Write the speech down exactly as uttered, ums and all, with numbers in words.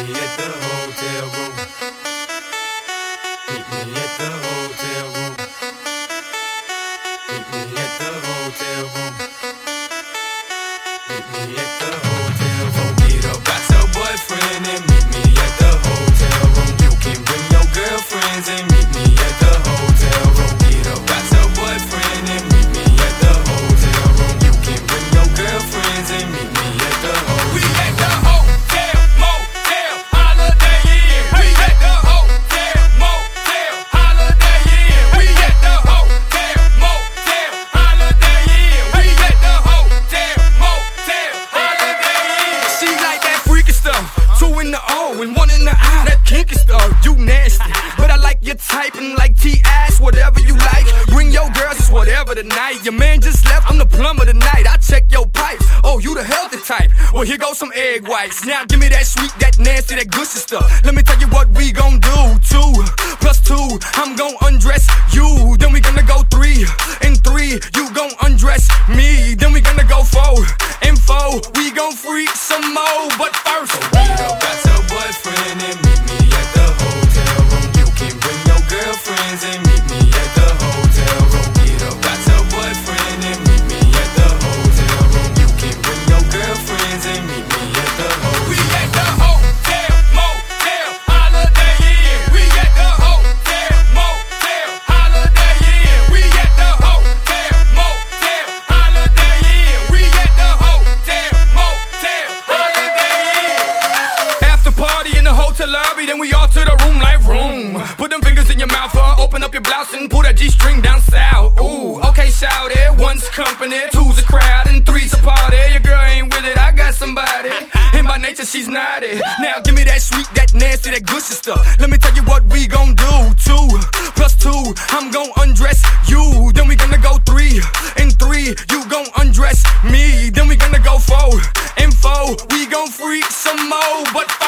me at the hotel room. Meet me at the hotel room. Meet me at the hotel room. Meet me at the hotel room. Get up, got your boyfriend and meet me at the hotel room. You can bring your girlfriends and meet me at the hotel room. Get up, got your boyfriend and meet me at the hotel room. You can bring your girlfriends and meet me at the hotel room. We at the hotel, motel, Holiday Inn. We at the hotel, motel, Holiday Inn. We at the hotel, motel, Holiday Inn. We at the hotel, motel, Holiday Inn. She like that freaky stuff, two in the O and one in the I. That kinky stuff, you nasty, but I like your type and like T-ass, whatever you like. Bring your girls, it's whatever tonight. Your man just left, I'm the plumber tonight. I check your pipes, oh you the healthy type. Well here goes some egg whites. Now give me that sweet, that nasty, that gushy stuff. Let me tell you what we gon' do. Two plus two, I'm gon' undress you. Then we gonna go three and three, you gon' undress me. Then we gonna go four and four, we gon' freak some more. But first, meet up, got your boyfriend and meet me at the hotel room. You can bring your girlfriends and meet me at the hotel room. Get up, got your boyfriend and meet me at the hotel room. You can bring your girlfriends and meet me at the hotel room. We at the hotel, motel, Holiday Inn. We at the hotel, motel, Holiday Inn. We at the hotel, motel, Holiday Inn. We at the hotel, motel, Holiday Inn. After party in the hotel lobby, then we all to the room like room. Put them fingers in your mouth, uh, open up your blouse and pull that G-string down south. Ooh, okay, shout it. One's company, two's a crowd, and three's a party. Your girl ain't with it, I got somebody. And by nature, she's naughty. Now give me that sweet, that nasty, that gushy stuff. Let me tell you what we gon' do. Two plus two, I'm gon' undress you. Then we gonna go three and three, you gon' undress me. Then we gonna go four and four, we gon' freak some more. But five